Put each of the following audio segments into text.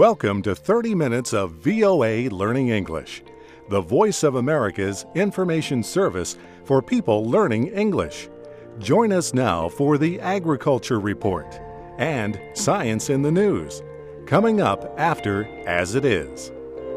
Welcome to 30 minutes of VOA Learning English, the voice of America's information service for people learning English. Join us now for the Agriculture Report and Science in the News, coming up after As It Is.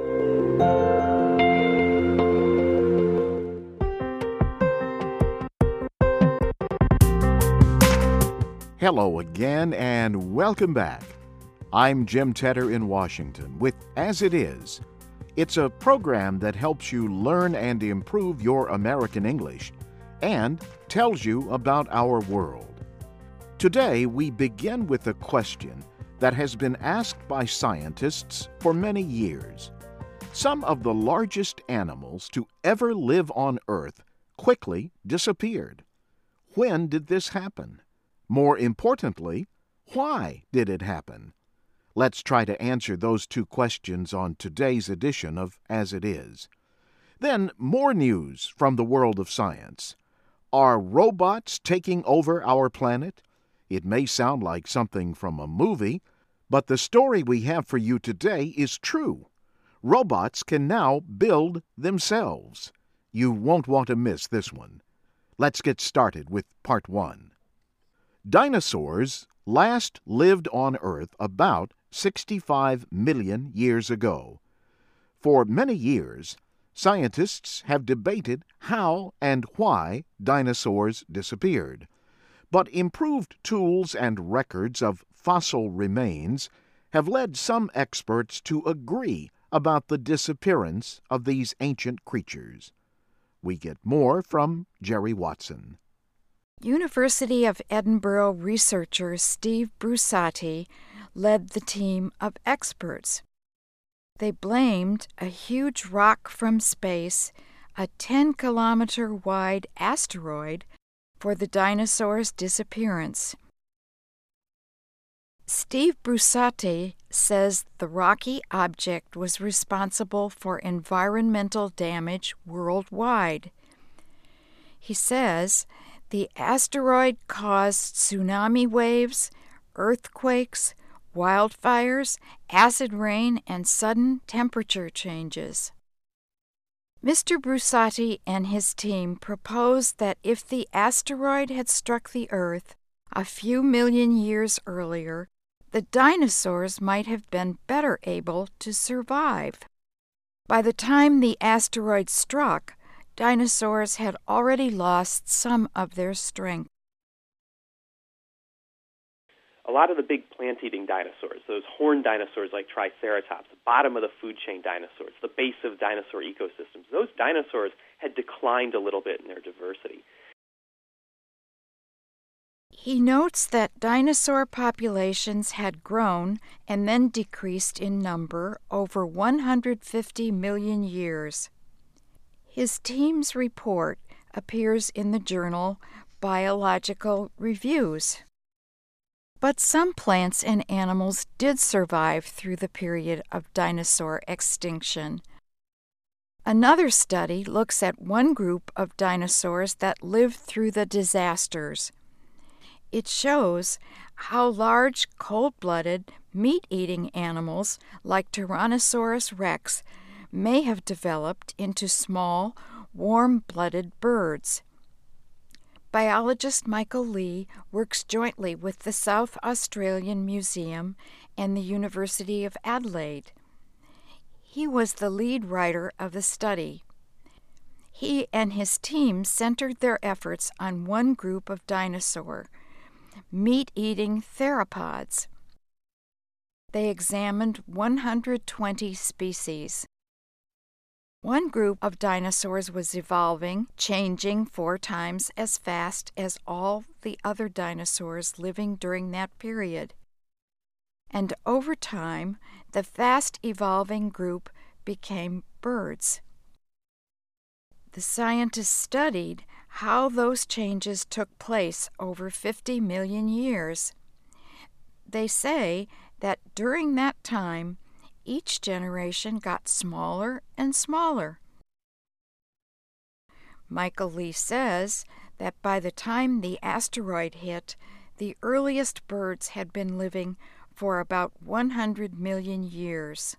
Hello again and welcome back. I'm Jim Tedder in Washington with As It Is. It's a program that helps you learn and improve your American English and tells you about our world. Today we begin with a question that has been asked by scientists for many years. Some of the largest animals to ever live on Earth quickly disappeared. When did this happen? More importantly, why did it happen? Let's try to answer those two questions on today's edition of As It Is. Then, more news from the world of science. Are robots taking over our planet? It may sound like something from a movie, but the story we have for you today is true. Robots can now build themselves. You won't want to miss this one. Let's get started with part one. Dinosaurs last lived on Earth about 65 million years ago. For many years, scientists have debated how and why dinosaurs disappeared. But improved tools and records of fossil remains have led some experts to agree about the disappearance of these ancient creatures. We get more from Jerry Watson. University of Edinburgh researcher Steve Brusatte led the team of experts. They blamed a huge rock from space, a 10-kilometer-wide asteroid, for the dinosaurs' disappearance. Steve Brusatte says the rocky object was responsible for environmental damage worldwide. He says the asteroid caused tsunami waves, earthquakes, wildfires, acid rain, and sudden temperature changes. Mr. Brusatte and his team proposed that if the asteroid had struck the Earth a few million years earlier, the dinosaurs might have been better able to survive. By the time the asteroid struck, dinosaurs had already lost some of their strength. A lot of the big plant-eating dinosaurs, those horned dinosaurs like Triceratops, the bottom of the food chain dinosaurs, the base of dinosaur ecosystems, those dinosaurs had declined a little bit in their diversity. He notes that dinosaur populations had grown and then decreased in number over 150 million years. His team's report appears in the journal Biological Reviews. But some plants and animals did survive through the period of dinosaur extinction. Another study looks at one group of dinosaurs that lived through the disasters. It shows how large, cold-blooded, meat-eating animals like Tyrannosaurus rex may have developed into small, warm-blooded birds. Biologist Michael Lee works jointly with the South Australian Museum and the University of Adelaide. He was the lead writer of the study. He and his team centered their efforts on one group of dinosaur, meat-eating theropods. They examined 120 species. One group of dinosaurs was evolving, changing 4 times as fast as all the other dinosaurs living during that period. And over time, the fast-evolving group became birds. The scientists studied how those changes took place over 50 million years. They say that during that time, each generation got smaller and smaller. Michael Lee says that by the time the asteroid hit, the earliest birds had been living for about 100 million years.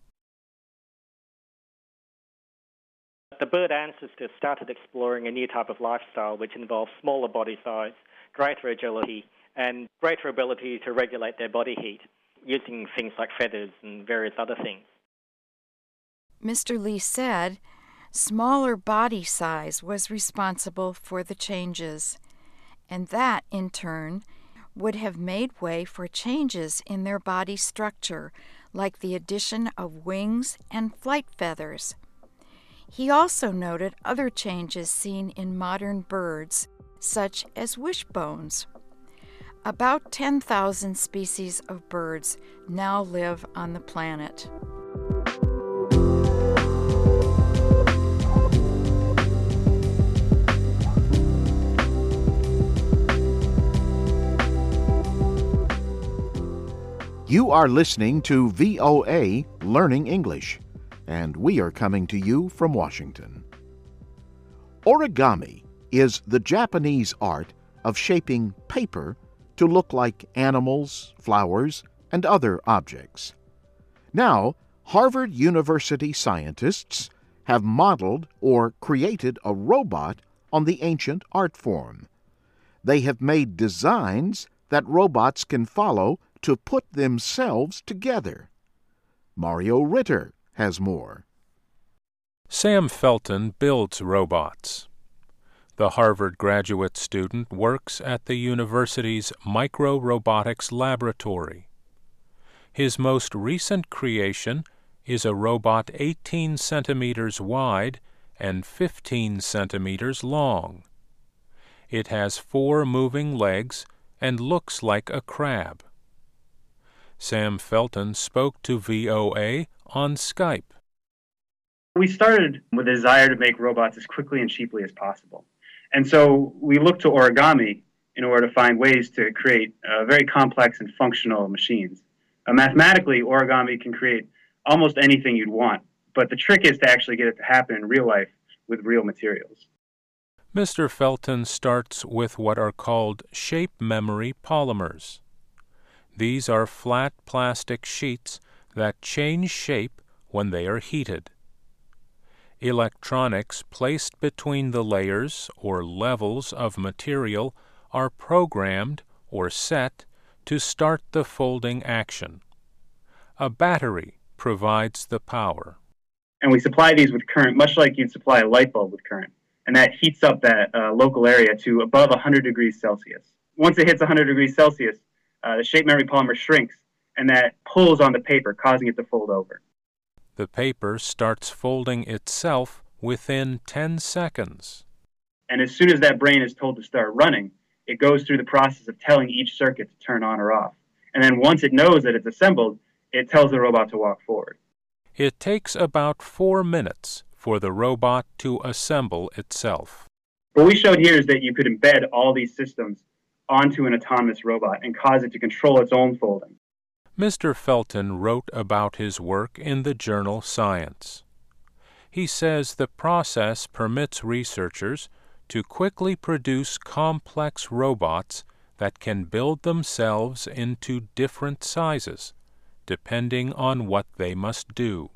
The bird ancestors started exploring a new type of lifestyle which involves smaller body size, greater agility, and greater ability to regulate their body heat using things like feathers and various other things. Mr. Lee said smaller body size was responsible for the changes, and that, in turn, would have made way for changes in their body structure, like the addition of wings and flight feathers. He also noted other changes seen in modern birds, such as wishbones. About 10,000 species of birds now live on the planet. You are listening to VOA Learning English, and we are coming to you from Washington. Origami is the Japanese art of shaping paper to look like animals, flowers, and other objects. Now, Harvard University scientists have modeled or created a robot on the ancient art form. They have made designs that robots can follow to put themselves together. Mario Ritter has more. Sam Felton builds robots. The Harvard graduate student works at the university's micro-robotics laboratory. His most recent creation is a robot 18 centimeters wide and 15 centimeters long. It has 4 moving legs and looks like a crab. Sam Felton spoke to VOA on Skype. We started with a desire to make robots as quickly and cheaply as possible. And so we looked to origami in order to find ways to create very complex and functional machines. Mathematically, origami can create almost anything you'd want, but the trick is to actually get it to happen in real life with real materials. Mr. Felton starts with what are called shape memory polymers. These are flat plastic sheets that change shape when they are heated. Electronics placed between the layers or levels of material are programmed or set to start the folding action. A battery provides the power. And we supply these with current, much like you'd supply a light bulb with current. And that heats up that local area to above 100 degrees Celsius. Once it hits 100 degrees Celsius, the shape memory polymer shrinks, and that pulls on the paper, causing it to fold over. The paper starts folding itself within 10 seconds. And as soon as that brain is told to start running, it goes through the process of telling each circuit to turn on or off. And then once it knows that it's assembled, it tells the robot to walk forward. It takes about 4 minutes for the robot to assemble itself. What we showed here is that you could embed all these systems onto an autonomous robot and cause it to control its own folding. Mr. Felton wrote about his work in the journal Science. He says the process permits researchers to quickly produce complex robots that can build themselves into different sizes, depending on what they must do.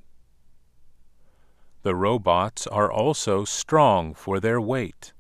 The robots are also strong for their weight.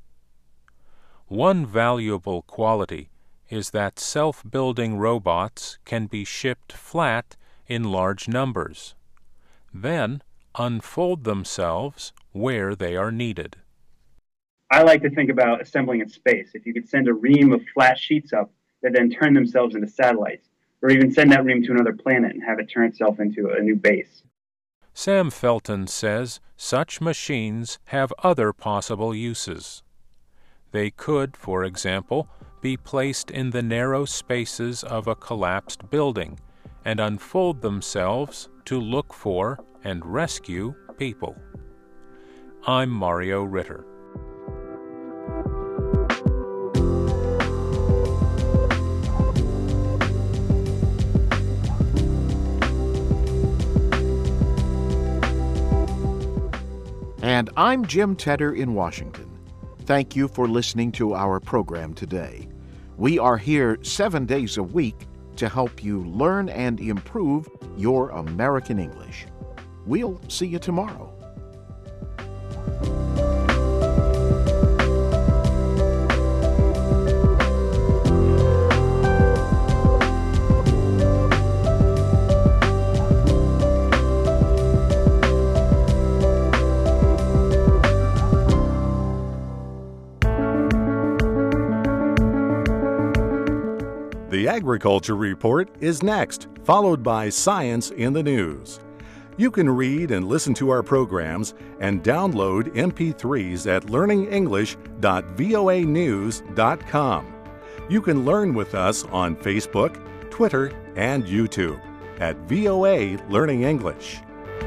One valuable quality is that self-building robots can be shipped flat in large numbers, then unfold themselves where they are needed. I like to think about assembling in space. If you could send a ream of flat sheets up that then turn themselves into satellites, or even send that ream to another planet and have it turn itself into a new base. Sam Felton says such machines have other possible uses. They could, for example, be placed in the narrow spaces of a collapsed building and unfold themselves to look for and rescue people. I'm Mario Ritter. And I'm Jim Tedder in Washington. Thank you for listening to our program today. We are here 7 days a week to help you learn and improve your American English. We'll see you tomorrow. The Agriculture Report is next, followed by Science in the News. You can read and listen to our programs and download MP3s at learningenglish.voanews.com. You can learn with us on Facebook, Twitter, and YouTube at VOA Learning English.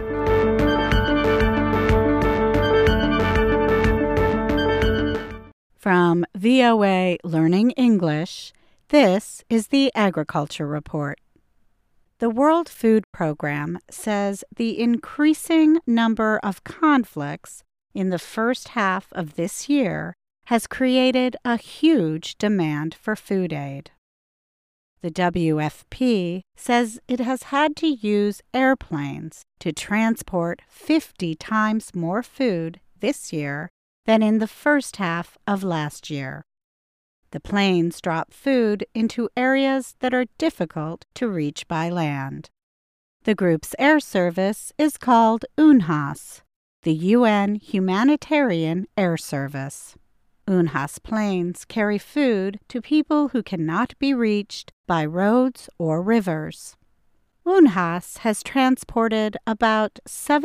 From VOA Learning English, this is the Agriculture Report. The World Food Program says the increasing number of conflicts in the first half of this year has created a huge demand for food aid. The WFP says it has had to use airplanes to transport 50 times more food this year than in the first half of last year. The planes drop food into areas that are difficult to reach by land. The group's air service is called UNHAS, the UN Humanitarian Air Service. UNHAS planes carry food to people who cannot be reached by roads or rivers. UNHAS has transported about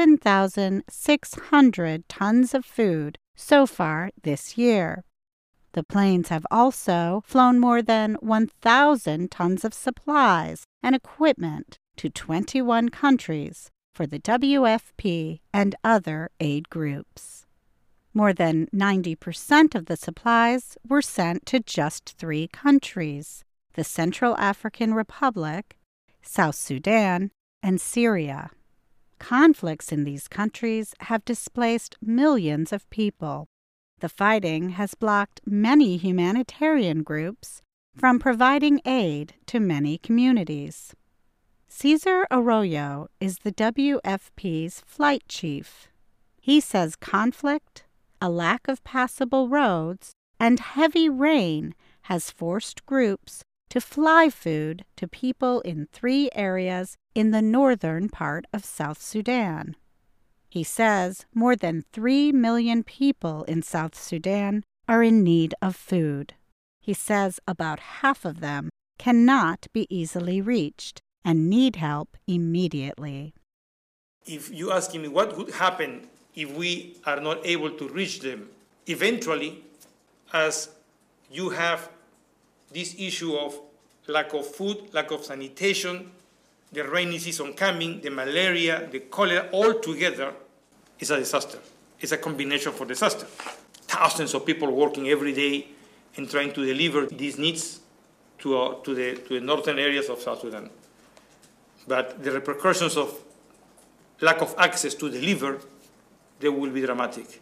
7,600 tons of food so far this year. The planes have also flown more than 1,000 tons of supplies and equipment to 21 countries for the WFP and other aid groups. More than 90% of the supplies were sent to just 3 countries: the Central African Republic, South Sudan, and Syria. Conflicts in these countries have displaced millions of people. The fighting has blocked many humanitarian groups from providing aid to many communities. Cesar Arroyo is the WFP's flight chief. He says conflict, a lack of passable roads, and heavy rain has forced groups to fly food to people in 3 areas in the northern part of South Sudan. He says more than 3 million people in South Sudan are in need of food. He says about half of them cannot be easily reached and need help immediately. If you ask me what would happen if we are not able to reach them, eventually, as you have this issue of lack of food, lack of sanitation, the rainy season coming, the malaria, the cholera, all together is a disaster. It's a combination for disaster. Thousands of people working every day and trying to deliver these needs to the northern areas of South Sudan. But the repercussions of lack of access to deliver, they will be dramatic.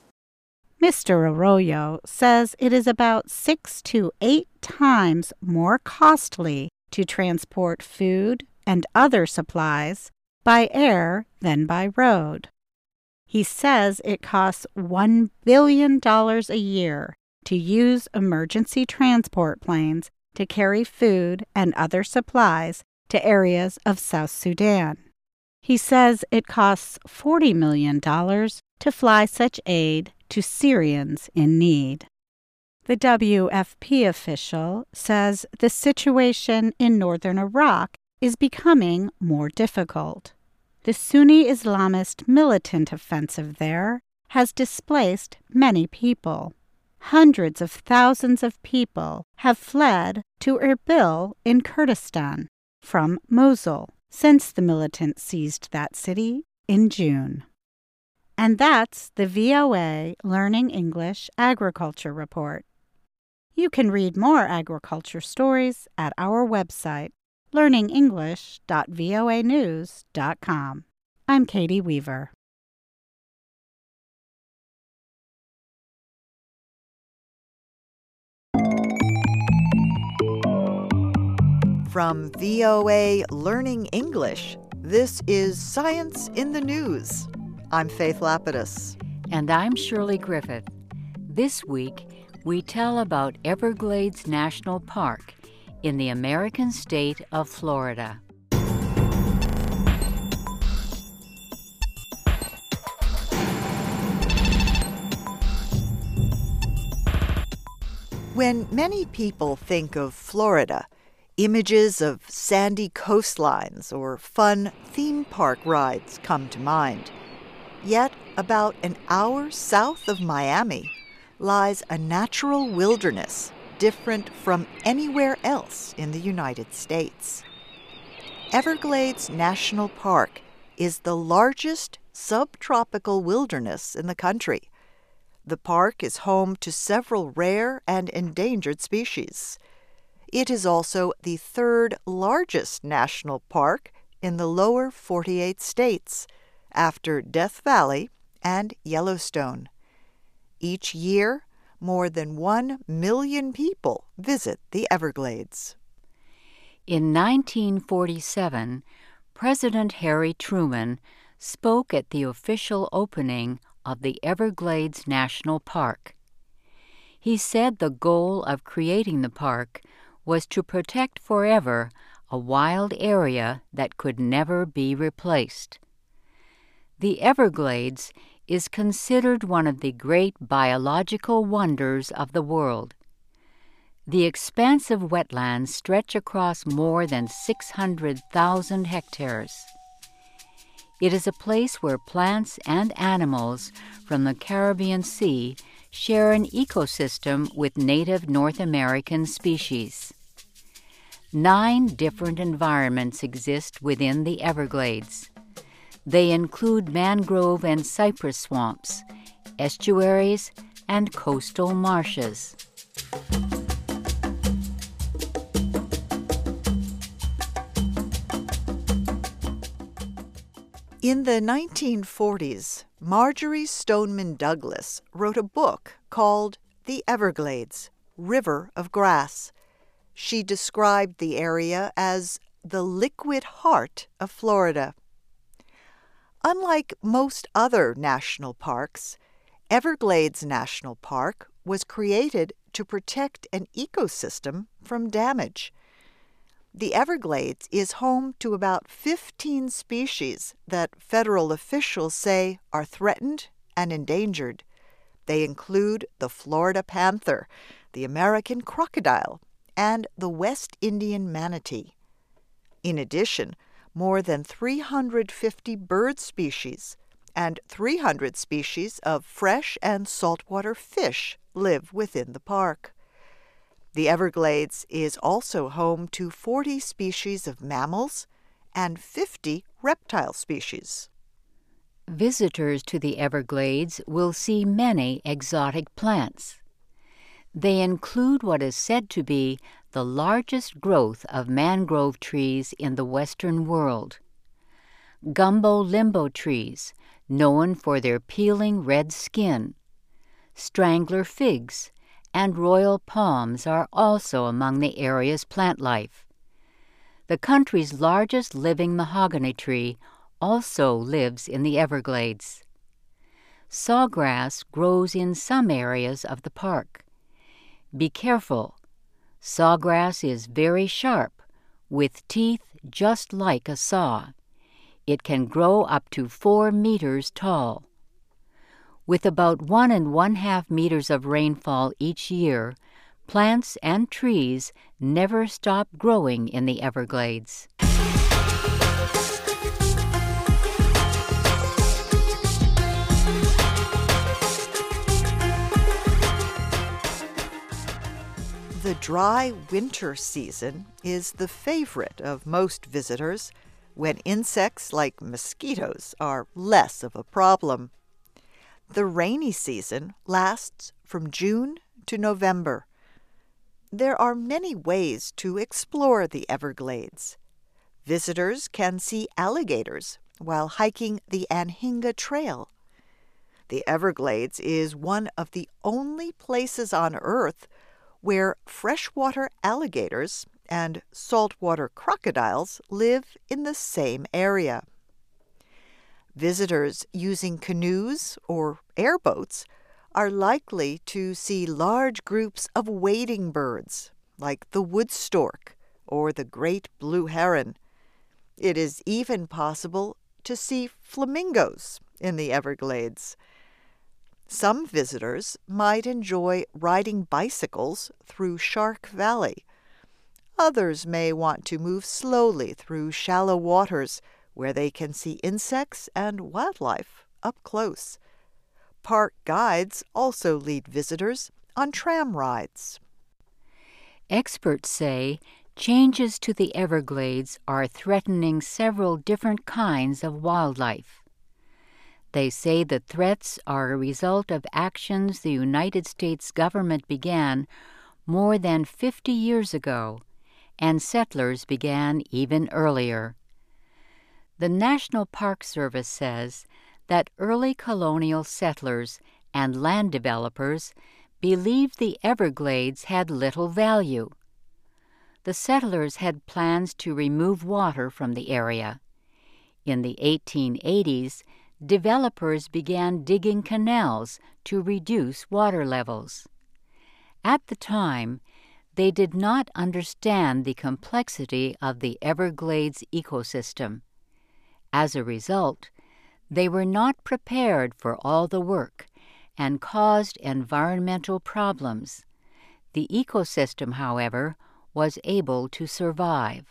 Mr. Arroyo says it is about 6 to 8 times more costly to transport food and other supplies by air than by road. He says it costs $1 billion a year to use emergency transport planes to carry food and other supplies to areas of South Sudan. He says it costs $40 million to fly such aid to Syrians in need. The WFP official says the situation in northern Iraq is becoming more difficult. The Sunni Islamist militant offensive there has displaced many people. Hundreds of thousands of people have fled to Erbil in Kurdistan from Mosul since the militants seized that city in June. And that's the VOA Learning English Agriculture Report. You can read more agriculture stories at our website, learningenglish.voanews.com. I'm Katie Weaver. From VOA Learning English, this is Science in the News. I'm Faith Lapidus. And I'm Shirley Griffith. This week, we tell about Everglades National Park in the American state of Florida. When many people think of Florida, images of sandy coastlines or fun theme park rides come to mind. Yet, about an hour south of Miami lies a natural wilderness different from anywhere else in the United States. Everglades National Park is the largest subtropical wilderness in the country. The park is home to several rare and endangered species. It is also the third largest national park in the lower 48 states, after Death Valley and Yellowstone. Each year, more than 1 million people visit the Everglades. In 1947, President Harry Truman spoke at the official opening of the Everglades National Park. He said the goal of creating the park was to protect forever a wild area that could never be replaced. The Everglades is considered one of the great biological wonders of the world. The expansive wetlands stretch across more than 600,000 hectares. It is a place where plants and animals from the Caribbean Sea share an ecosystem with native North American species. 9 different environments exist within the Everglades. They include mangrove and cypress swamps, estuaries, and coastal marshes. In the 1940s, Marjory Stoneman Douglas wrote a book called The Everglades, River of Grass. She described the area as the liquid heart of Florida. Unlike most other national parks, Everglades National Park was created to protect an ecosystem from damage. The Everglades is home to about 15 species that federal officials say are threatened and endangered. They include the Florida panther, the American crocodile, and the West Indian manatee. In addition, more than 350 bird species and 300 species of fresh and saltwater fish live within the park. The Everglades is also home to 40 species of mammals and 50 reptile species. Visitors to the Everglades will see many exotic plants. They include what is said to be the largest growth of mangrove trees in the Western world. Gumbo limbo trees, known for their peeling red skin. Strangler figs and royal palms are also among the area's plant life. The country's largest living mahogany tree also lives in the Everglades. Sawgrass grows in some areas of the park. Be careful. Sawgrass is very sharp, with teeth just like a saw. It can grow up to 4 meters tall. With about 1 1/2 meters of rainfall each year, plants and trees never stop growing in the Everglades. The dry winter season is the favorite of most visitors, when insects like mosquitoes are less of a problem. The rainy season lasts from June to November. There are many ways to explore the Everglades. Visitors can see alligators while hiking the Anhinga Trail. The Everglades is one of the only places on Earth where freshwater alligators and saltwater crocodiles live in the same area. Visitors using canoes or airboats are likely to see large groups of wading birds, like the wood stork or the great blue heron. It is even possible to see flamingos in the Everglades. Some visitors might enjoy riding bicycles through Shark Valley. Others may want to move slowly through shallow waters where they can see insects and wildlife up close. Park guides also lead visitors on tram rides. Experts say changes to the Everglades are threatening several different kinds of wildlife. They say the threats are a result of actions the United States government began more than 50 years ago, and settlers began even earlier. The National Park Service says that early colonial settlers and land developers believed the Everglades had little value. The settlers had plans to remove water from the area. In the 1880s, developers began digging canals to reduce water levels. At the time, they did not understand the complexity of the Everglades ecosystem. As a result, they were not prepared for all the work and caused environmental problems. The ecosystem, however, was able to survive.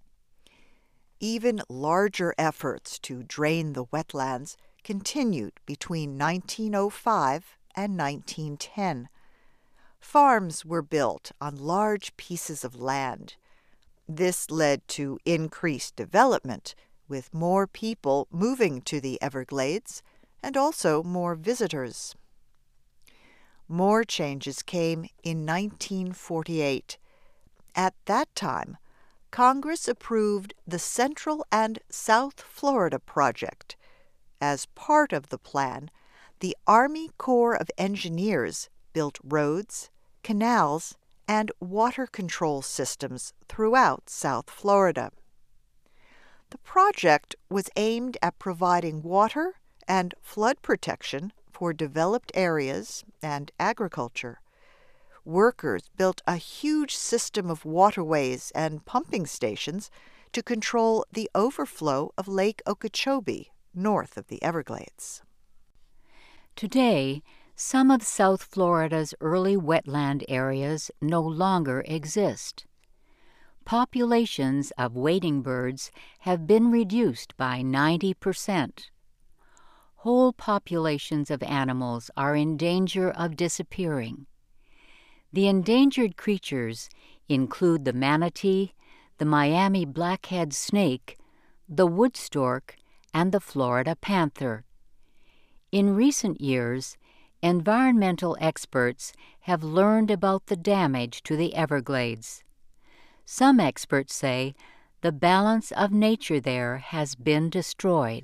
Even larger efforts to drain the wetlands continued between 1905 and 1910. Farms were built on large pieces of land. This led to increased development, with more people moving to the Everglades and also more visitors. More changes came in 1948. At that time, Congress approved the Central and South Florida Project. As part of the plan, the Army Corps of Engineers built roads, canals, and water control systems throughout South Florida. The project was aimed at providing water and flood protection for developed areas and agriculture. Workers built a huge system of waterways and pumping stations to control the overflow of Lake Okeechobee, north of the Everglades. Today, some of South Florida's early wetland areas no longer exist. Populations of wading birds have been reduced by 90%. Whole populations of animals are in danger of disappearing. The endangered creatures include the manatee, the Miami blackhead snake, the wood stork, and the Florida panther. In recent years, environmental experts have learned about the damage to the Everglades. Some experts say the balance of nature there has been destroyed.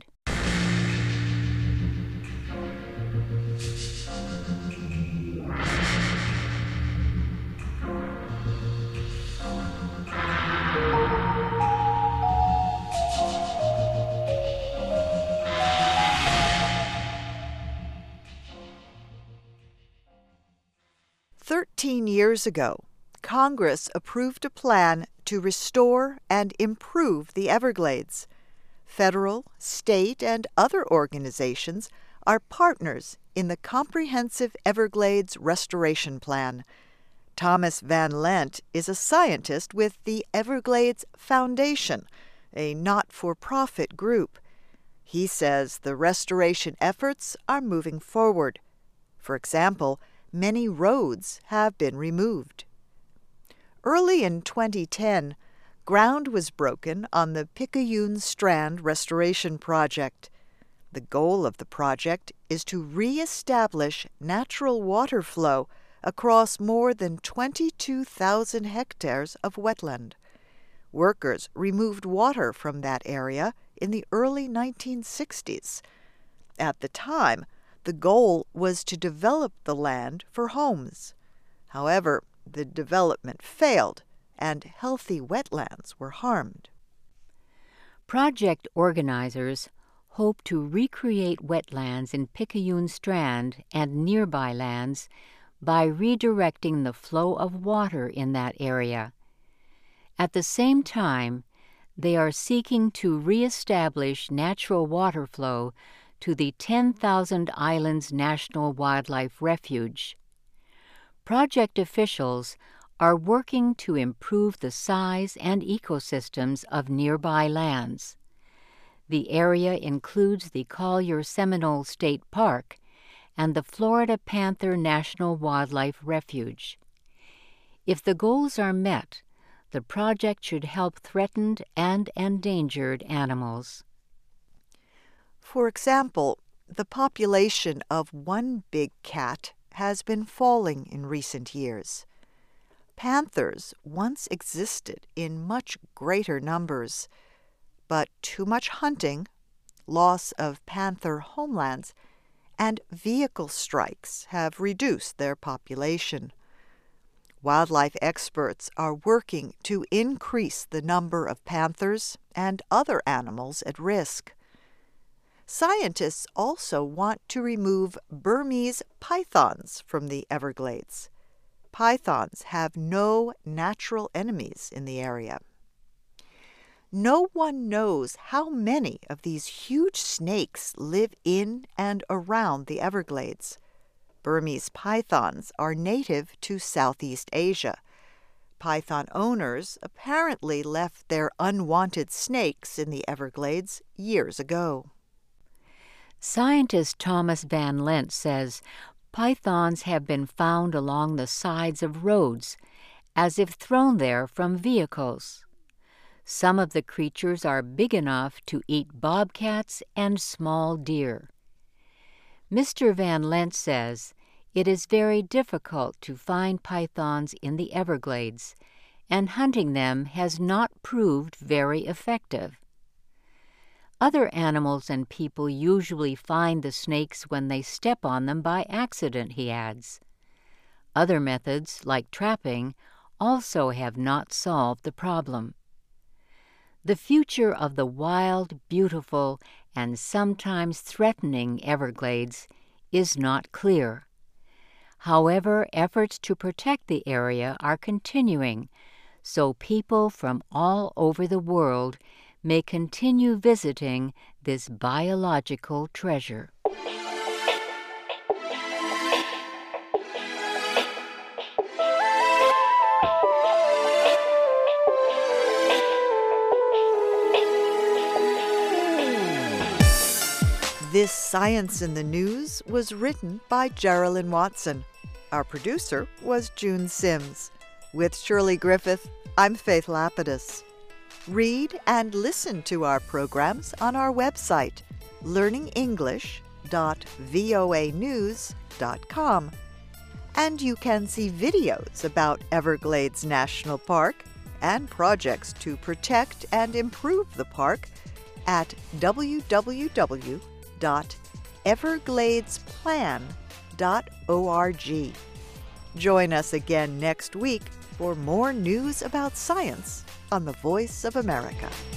Years ago, Congress approved a plan to restore and improve the Everglades. Federal, state, and other organizations are partners in the Comprehensive Everglades Restoration Plan. Thomas Van Lent is a scientist with the Everglades Foundation, a not-for-profit group. He says the restoration efforts are moving forward. For example, many roads have been removed. Early in 2010, ground was broken on the Picayune Strand Restoration Project. The goal of the project is to re-establish natural water flow across more than 22,000 hectares of wetland. Workers removed water from that area in the early 1960s. At the time, the goal was to develop the land for homes. However, the development failed, and healthy wetlands were harmed. Project organizers hope to recreate wetlands in Picayune Strand and nearby lands by redirecting the flow of water in that area. At the same time, they are seeking to reestablish natural water flow to the 10,000 Islands National Wildlife Refuge. Project officials are working to improve the size and ecosystems of nearby lands. The area includes the Collier Seminole State Park and the Florida Panther National Wildlife Refuge. If the goals are met, the project should help threatened and endangered animals. For example, the population of one big cat has been falling in recent years. Panthers once existed in much greater numbers, but too much hunting, loss of panther homelands, and vehicle strikes have reduced their population. Wildlife experts are working to increase the number of panthers and other animals at risk. Scientists also want to remove Burmese pythons from the Everglades. Pythons have no natural enemies in the area. No one knows how many of these huge snakes live in and around the Everglades. Burmese pythons are native to Southeast Asia. Python owners apparently left their unwanted snakes in the Everglades years ago. Scientist Thomas Van Lent says pythons have been found along the sides of roads, as if thrown there from vehicles. Some of the creatures are big enough to eat bobcats and small deer. Mr. Van Lent says it is very difficult to find pythons in the Everglades, and hunting them has not proved very effective. Other animals and people usually find the snakes when they step on them by accident, he adds. Other methods, like trapping, also have not solved the problem. The future of the wild, beautiful, and sometimes threatening Everglades is not clear. However, efforts to protect the area are continuing, so people from all over the world may continue visiting this biological treasure. This Science in the News was written by Geraldine Watson. Our producer was June Sims. With Shirley Griffith, I'm Faith Lapidus. Read and listen to our programs on our website, learningenglish.voanews.com. And you can see videos about Everglades National Park and projects to protect and improve the park at www.evergladesplan.org. Join us again next week for more news about science on the Voice of America.